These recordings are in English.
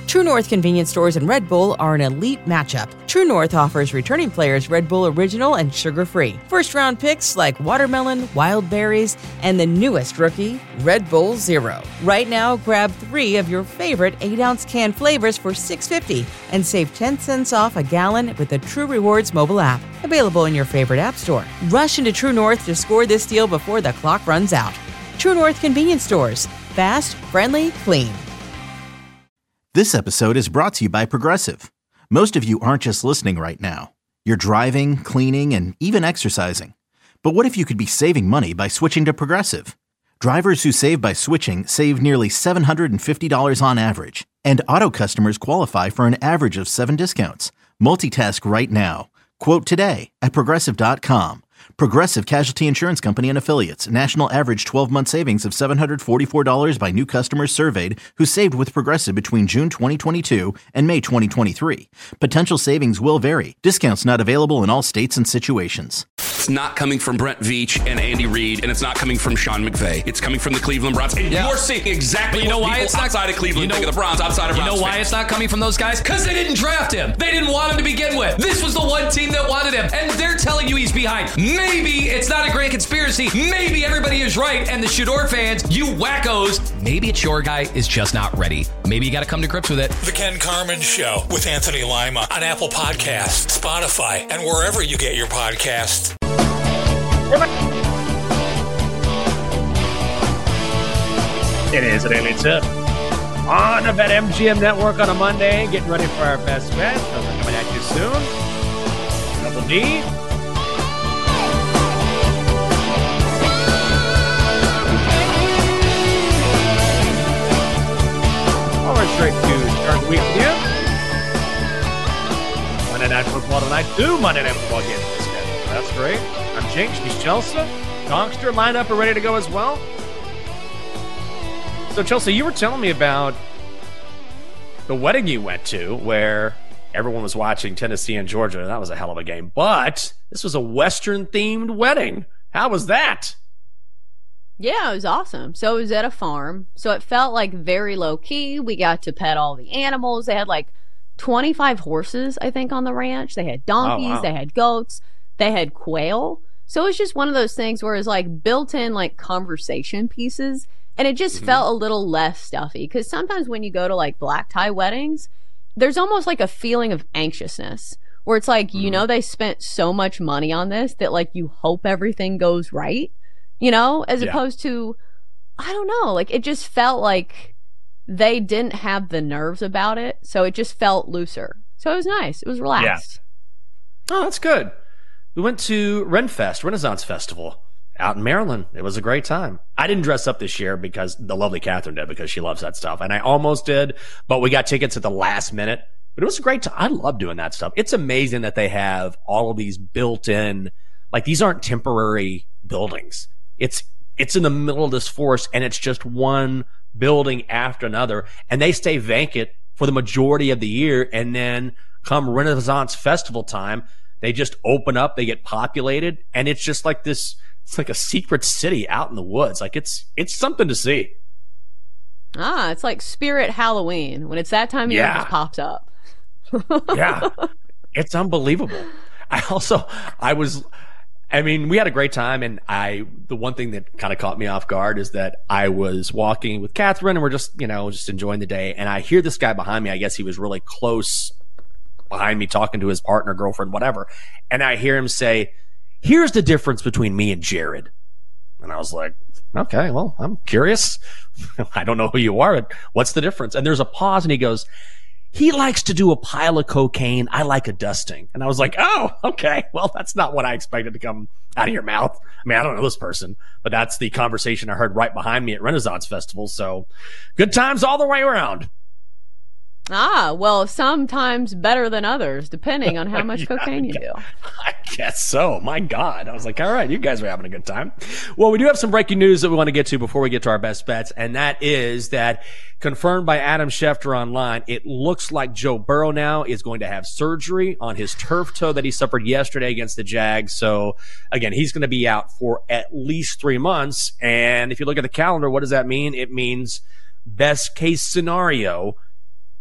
True North convenience stores and Red Bull are an elite matchup. True North offers returning players Red Bull Original and sugar-free. First-round picks like watermelon, wild berries, and the newest rookie, Red Bull Zero. Right now, grab 3 of your favorite 8-ounce can flavors for $6.50 and save 10 cents off a gallon with the True Rewards mobile app. Available in your favorite app store. Rush into True North to score this deal before the clock runs out. True North convenience stores. Fast, friendly, clean. This episode is brought to you by Progressive. Most of you aren't just listening right now. You're driving, cleaning, and even exercising. But what if you could be saving money by switching to Progressive? Drivers who save by switching save nearly $750 on average. And auto customers qualify for an average of 7 discounts. Multitask right now. Quote today at Progressive.com. Progressive Casualty Insurance Company and Affiliates. National average 12-month savings of $744 by new customers surveyed who saved with Progressive between June 2022 and May 2023. Potential savings will vary. Discounts not available in all states and situations. It's not coming from Brent Veach and Andy Reid, and it's not coming from Sean McVay. It's coming from the Cleveland Browns. And you're seeing exactly what people outside of Cleveland think of the Browns, outside of Browns. You know why it's not coming from those guys? Because they didn't draft him. They didn't want him to begin with. This was the one team that wanted him, and they're telling you he's behind. Maybe it's not a great conspiracy. Maybe everybody is right, and the Shador fans, you wackos, maybe it's your guy is just not ready. Maybe you got to come to grips with it. The Ken Carman Show with Anthony Lima on Apple Podcasts, Spotify, and wherever you get your podcasts. It is a daily tip on the BetMGM Network on a Monday. Getting ready for our best bet. Those are coming at you soon. Double D. We're straight to start the week with you. Monday Night Football tonight. 2 Monday Night Football games this schedule. That's great. I'm Jinx. She's Chelsea. Donkster lined up and ready to go as well. So, Chelsea, you were telling me about the wedding you went to where everyone was watching Tennessee and Georgia. That was a hell of a game. But this was a Western-themed wedding. How was that? Yeah, it was awesome. So it was at a farm. So it felt like very low-key. We got to pet all the animals. They had like 25 horses, I think, on the ranch. They had donkeys. They had goats. They had quail. So it was just one of those things where it was like built-in like conversation pieces. And it just felt a little less stuffy. Because sometimes when you go to like black tie weddings, there's almost like a feeling of anxiousness. Where it's like, you know, they spent so much money on this that like you hope everything goes right. You know, as opposed to, I don't know, like it just felt like they didn't have the nerves about it. So it just felt looser. So it was nice. It was relaxed. Yeah. Oh, that's good. We went to Renfest, Renaissance Festival out in Maryland. It was a great time. I didn't dress up this year because the lovely Catherine did because she loves that stuff. And I almost did, but we got tickets at the last minute. But it was a great time. I love doing that stuff. It's amazing that they have all of these built in, like these aren't temporary buildings. It's in the middle of this forest and it's just one building after another and they stay vacant for the majority of the year. And then come Renaissance Festival time, they just open up, they get populated and it's just like this, it's like a secret city out in the woods. Like it's something to see. It's like Spirit Halloween. When it's that time of year, it just pops up. Yeah. It's unbelievable. We had a great time, and the one thing that kind of caught me off guard is that I was walking with Catherine, and we're just enjoying the day, and I hear this guy behind me. I guess he was really close behind me talking to his partner, girlfriend, whatever, and I hear him say, "Here's the difference between me and Jared." And I was like, okay, well, I'm curious. I don't know who you are, but what's the difference? And there's a pause, and he goes, "He likes to do a pile of cocaine. I like a dusting." And I was like, oh, okay. Well, that's not what I expected to come out of your mouth. I mean, I don't know this person, but that's the conversation I heard right behind me at Renaissance Festival. So good times all the way around. Well, sometimes better than others, depending on how much cocaine you do. I guess so. My God. I was like, all right, you guys are having a good time. Well, we do have some breaking news that we want to get to before we get to our best bets, and that is that confirmed by Adam Schefter online, it looks like Joe Burrow now is going to have surgery on his turf toe that he suffered yesterday against the Jags. So, again, he's going to be out for at least 3 months. And if you look at the calendar, what does that mean? It means best case scenario,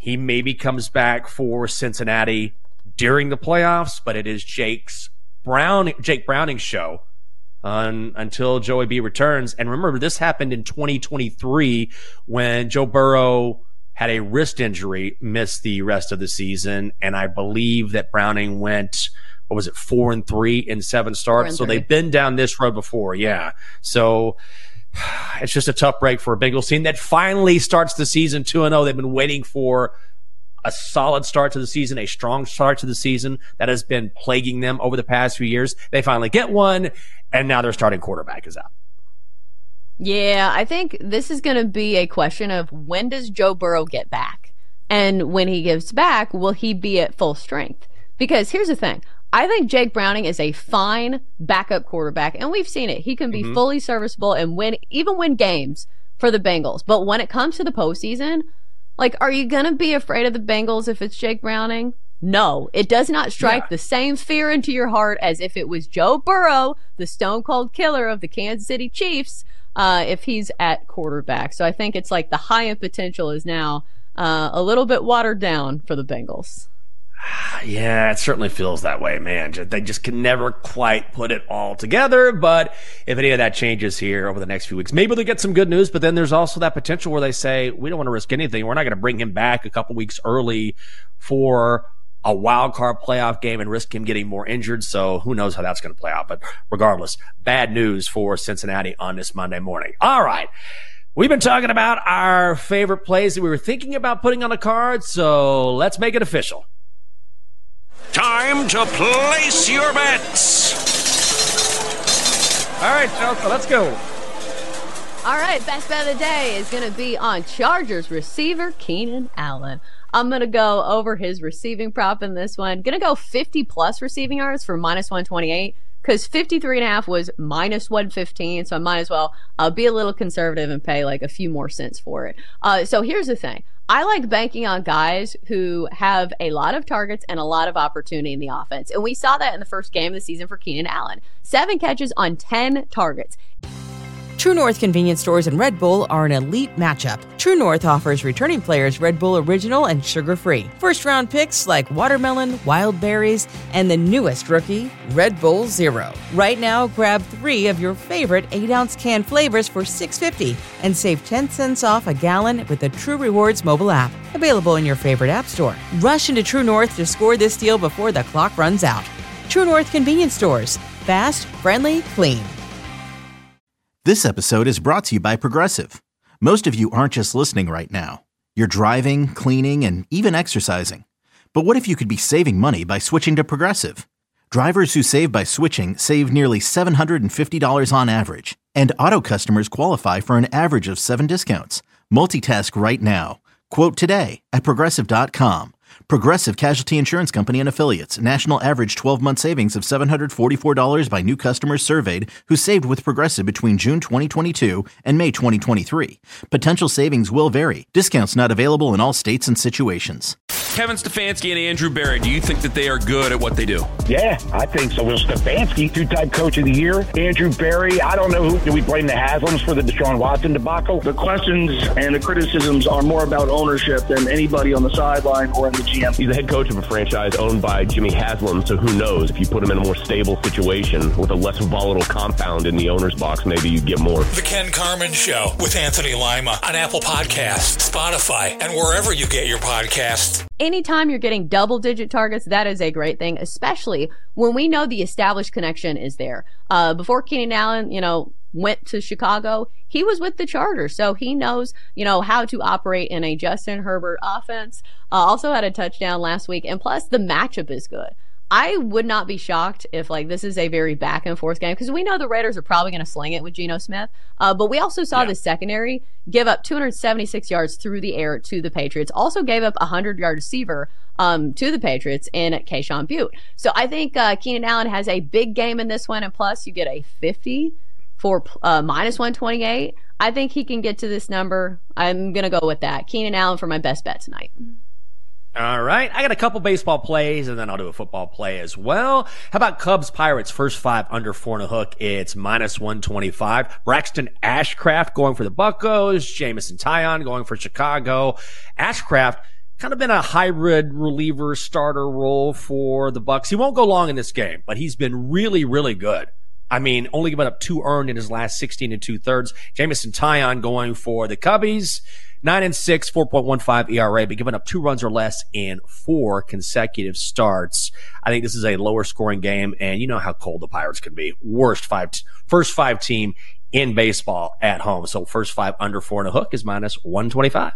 He maybe comes back for Cincinnati during the playoffs, but it is Jake Browning's show until Joey B returns. And remember, this happened in 2023 when Joe Burrow had a wrist injury, missed the rest of the season. And I believe that Browning went, 4-3 in 7 starts. So they've been down this road before. Yeah. So it's just a tough break for a Bengals team that finally starts the season 2-0. They've been waiting for a solid start to the season, a strong start to the season that has been plaguing them over the past few years. They finally get one, and now their starting quarterback is out. Yeah, I think this is going to be a question of when does Joe Burrow get back? And when he gets back, will he be at full strength? Because here's the thing. I think Jake Browning is a fine backup quarterback, and we've seen it. He can be fully serviceable and win games for the Bengals. But when it comes to the postseason, like, are you going to be afraid of the Bengals if it's Jake Browning? No, it does not strike the same fear into your heart as if it was Joe Burrow, the stone cold killer of the Kansas City Chiefs, if he's at quarterback. So I think it's like the high end potential is now a little bit watered down for the Bengals. Yeah, it certainly feels that way, man. They just can never quite put it all together. But if any of that changes here over the next few weeks, maybe they'll get some good news. But then there's also that potential where they say, we don't want to risk anything. We're not going to bring him back a couple weeks early for a wild card playoff game and risk him getting more injured. So who knows how that's going to play out. But regardless, bad news for Cincinnati on this Monday morning. All right. We've been talking about our favorite plays that we were thinking about putting on the card. So let's make it official. Time to place your bets. All right, Chelsea, let's go. All right, best bet of the day is going to be on Chargers receiver Keenan Allen. I'm going to go over his receiving prop in this one. Going to go 50-plus receiving yards for -128 because 53.5 was -115, so I might as well be a little conservative and pay like a few more cents for it. So here's the thing. I like banking on guys who have a lot of targets and a lot of opportunity in the offense. And we saw that in the first game of the season for Keenan Allen. 7 catches on 10 targets. True North convenience stores and Red Bull are an elite matchup. True North offers returning players Red Bull Original and sugar-free. First-round picks like watermelon, wild berries, and the newest rookie, Red Bull Zero. Right now, grab 3 of your favorite 8-ounce can flavors for $6.50 and save 10 cents off a gallon with the True Rewards mobile app. Available in your favorite app store. Rush into True North to score this deal before the clock runs out. True North convenience stores. Fast, friendly, clean. This episode is brought to you by Progressive. Most of you aren't just listening right now. You're driving, cleaning, and even exercising. But what if you could be saving money by switching to Progressive? Drivers who save by switching save nearly $750 on average. And auto customers qualify for an average of 7 discounts. Multitask right now. Quote today at Progressive.com. Progressive Casualty Insurance Company and Affiliates. National average 12-month savings of $744 by new customers surveyed who saved with Progressive between June 2022 and May 2023. Potential savings will vary. Discounts not available in all states and situations. Kevin Stefanski and Andrew Berry, do you think that they are good at what they do? Yeah, I think so. Well, Stefanski, 2-time coach of the year. Andrew Berry, I don't know who. Do we blame the Haslams for the Deshaun Watson debacle? The questions and the criticisms are more about ownership than anybody on the sideline or in the GM. He's the head coach of a franchise owned by Jimmy Haslam, so who knows? If you put him in a more stable situation with a less volatile compound in the owner's box, maybe you get more. The Ken Carman Show with Anthony Lima on Apple Podcasts, Spotify, and wherever you get your podcasts. Anytime you're getting double-digit targets, that is a great thing, especially when we know the established connection is there. Before Keenan Allen, went to Chicago, he was with the Chargers, so he knows, how to operate in a Justin Herbert offense. Also had a touchdown last week, and plus the matchup is good. I would not be shocked if this is a very back and forth game because we know the Raiders are probably going to sling it with Geno Smith. But we also saw the secondary give up 276 yards through the air to the Patriots. Also gave up a 100-yard receiver to the Patriots in Keyshawn Butte. So I think Keenan Allen has a big game in this one, and plus you get a 50 for -128. I think he can get to this number. I'm going to go with that. Keenan Allen for my best bet tonight. All right. I got a couple baseball plays, and then I'll do a football play as well. How about Cubs Pirates? First 5 under 4.5. It's -125. Braxton Ashcraft going for the Buccos. Jamison Taillon going for Chicago. Ashcraft kind of been a hybrid reliever starter role for the Bucs. He won't go long in this game, but he's been really, really good. I mean, only given up 2 earned in his last 16 2/3. Jameson Taillon going for the Cubbies, 9-6, 4.15 ERA, but giving up 2 runs or less in 4 consecutive starts. I think this is a lower scoring game, and you know how cold the Pirates can be. First 5 team in baseball at home. So first 5 under 4.5 is -125.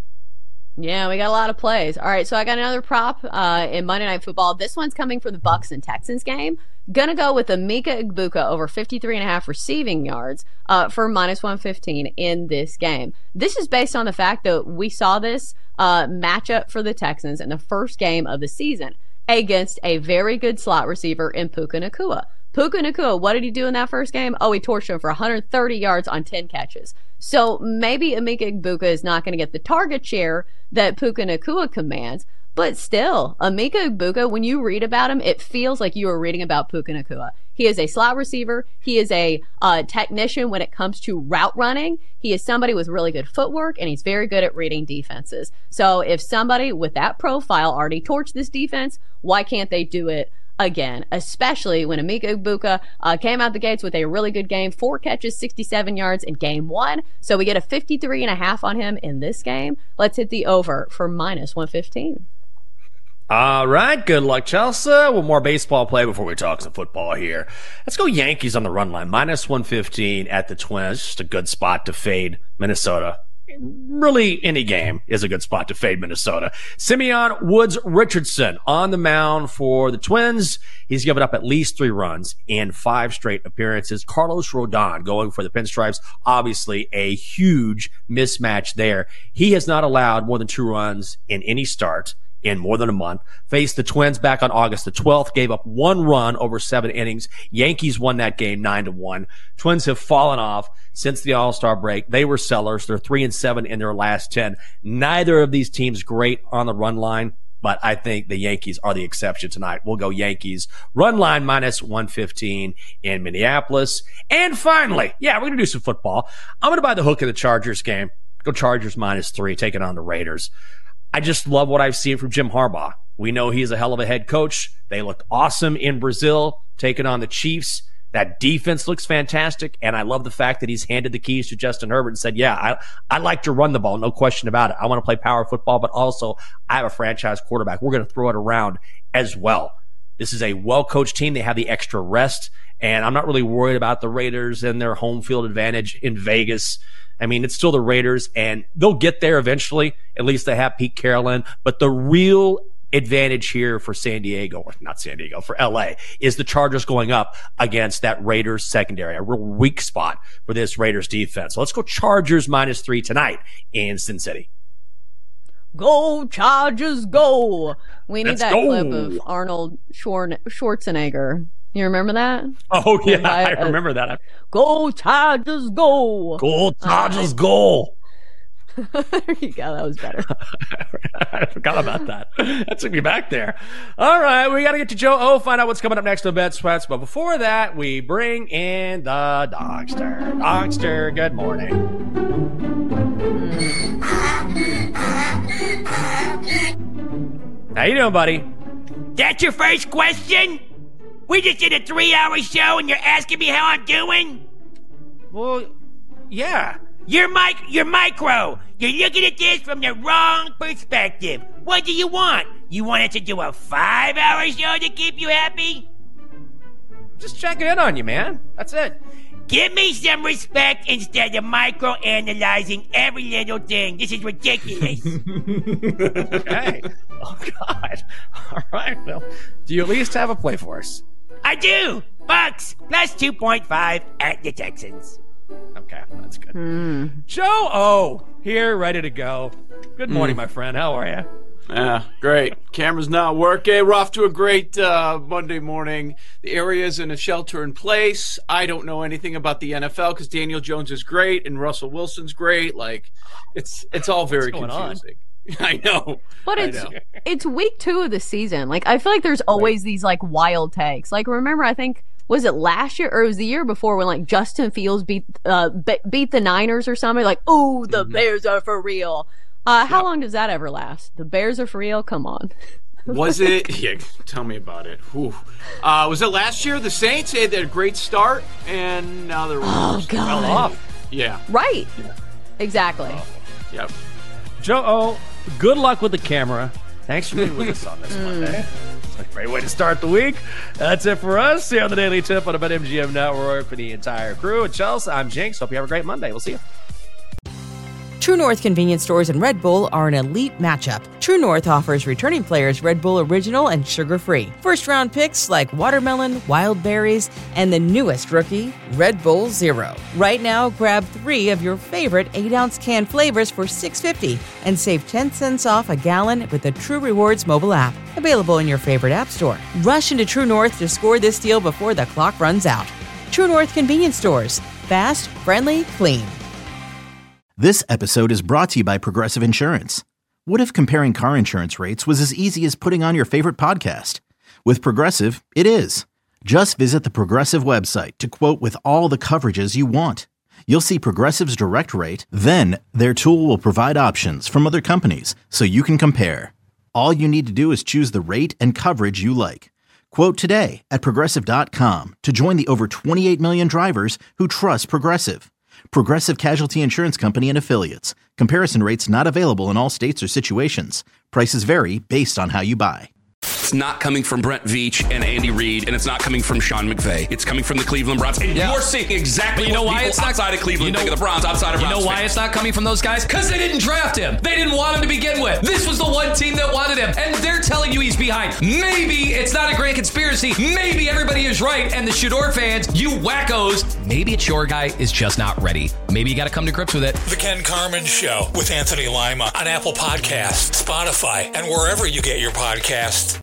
Yeah, we got a lot of plays. All right, so I got another prop in Monday Night Football. This one's coming for the Bucs and Texans game. Gonna go with Emeka Egbuka over 53.5 receiving yards for -115 in this game. This is based on the fact that we saw this matchup for the Texans in the first game of the season against a very good slot receiver in Puka Nacua. Puka Nacua, what did he do in that first game? Oh, he torched him for 130 yards on 10 catches. So maybe Emeka Egbuka is not going to get the target share that Puka Nacua commands, but still, Emeka Egbuka, when you read about him, it feels like you are reading about Puka Nacua. He is a slot receiver. He is a technician when it comes to route running. He is somebody with really good footwork, and he's very good at reading defenses. So if somebody with that profile already torched this defense, why can't they do it again? Especially when Emeka Egbuka came out the gates with a really good game, 4 catches, 67 yards in game 1. So we get a 53.5 on him in this game. Let's hit the over for -115. All right, good luck, Chelsea. One more baseball play before we talk some football here. Let's go Yankees on the run line, -115 at the Twins. Just a good spot to fade Minnesota. Really, any game is a good spot to fade Minnesota. Simeon Woods Richardson on the mound for the Twins. He's given up at least 3 runs in 5 straight appearances. Carlos Rodon going for the Pinstripes. Obviously, a huge mismatch there. He has not allowed more than 2 runs in any start in more than a month. Faced the Twins back on August the 12th, gave up 1 run over 7 innings. Yankees won that game 9-1. Twins have fallen off since the All-Star break. They were sellers. They're 3-7 in their last 10. Neither of these teams great on the run line, but I think the Yankees are the exception tonight. We'll go Yankees. Run line -115 in Minneapolis. And finally, we're going to do some football. I'm going to buy the hook in the Chargers game. Go Chargers -3, taking on the Raiders. I just love what I've seen from Jim Harbaugh. We know he's a hell of a head coach. They looked awesome in Brazil, taking on the Chiefs. That defense looks fantastic, and I love the fact that he's handed the keys to Justin Herbert and said, I like to run the ball, no question about it. I want to play power football, but also I have a franchise quarterback. We're going to throw it around as well. This is a well-coached team. They have the extra rest, and I'm not really worried about the Raiders and their home field advantage in Vegas. I mean, it's still the Raiders, and they'll get there eventually. At least they have Pete Carroll. But the real advantage here for for LA, is the Chargers going up against that Raiders secondary, a real weak spot for this Raiders defense. So let's go Chargers -3 tonight in Sin City. Go Chargers, go! We need clip of Arnold Schwarzenegger. You remember that? Oh, yeah, I remember that. Go Chargers, go! Go Chargers, go! There you go. That was better. I forgot about that. That took me back there. All right, we got to get to Joe O, find out what's coming up next on Bet Sweats. But before that, we bring in the Dogster. Dogster, good morning. How you doing, buddy? That's your first question? We just did a 3-hour show and you're asking me how I'm doing? Well, yeah. You're micro. You're looking at this from the wrong perspective. What do you want? You want us to do a 5-hour show to keep you happy? Just checking in on you, man. That's it. Give me some respect instead of micro-analyzing every little thing. This is ridiculous. Okay. Oh, God. All right. Well, do you at least have a play for us? I do. Bucks plus 2.5 at the Texans. Okay, that's good. Joe O here, ready to go. Good morning, my friend. How are you? Yeah, great. Camera's not working. We're off to a great Monday morning. The area's in a shelter in place. I don't know anything about the NFL because Daniel Jones is great and Russell Wilson's great. Like, it's all very confusing. I know. But it's week 2 of the season. Like, I feel like there's always these like wild takes. Like, remember, I think, was it last year or it was the year before when like Justin Fields beat the Niners or something? Like, oh, the Bears are for real. How long does that ever last? The Bears are for real? Come on. Was it? Yeah, tell me about it. Was it last year? The Saints had a great start, and now they're fell off. Yeah. Right. Yeah. Exactly. Yep. Joe, good luck with the camera. Thanks for being with us on this Monday. It's a great way to start the week. That's it for us here on the Daily Tip on the BetMGM Network. For the entire crew at Chelsea, I'm Jinx. Hope you have a great Monday. We'll see you. True North convenience stores and Red Bull are an elite matchup. True North offers returning players Red Bull Original and sugar-free. First-round picks like watermelon, wild berries, and the newest rookie, Red Bull Zero. Right now, grab 3 of your favorite 8-ounce can flavors for $6.50 and save 10 cents off a gallon with the True Rewards mobile app. Available in your favorite app store. Rush into True North to score this deal before the clock runs out. True North convenience stores. Fast, friendly, clean. This episode is brought to you by Progressive Insurance. What if comparing car insurance rates was as easy as putting on your favorite podcast? With Progressive, it is. Just visit the Progressive website to quote with all the coverages you want. You'll see Progressive's direct rate, then their tool will provide options from other companies so you can compare. All you need to do is choose the rate and coverage you like. Quote today at Progressive.com to join the over 28 million drivers who trust Progressive. Progressive Casualty Insurance Company and Affiliates. Comparison rates not available in all states or situations. Prices vary based on how you buy. It's not coming from Brent Veach and Andy Reid, and it's not coming from Sean McVay. It's coming from the Cleveland Browns. And you're seeing exactly what people outside of Cleveland think of the Browns, outside of Browns. You know why it's not coming from those guys? Because they didn't draft him. They didn't want him to begin with. This was the one team that wanted him, and they're telling you he's behind. Maybe it's not a grand conspiracy. Maybe everybody is right, and the Shador fans, you wackos, maybe it's your guy is just not ready. Maybe you got to come to grips with it. The Ken Carman Show with Anthony Lima on Apple Podcasts, Spotify, and wherever you get your podcasts.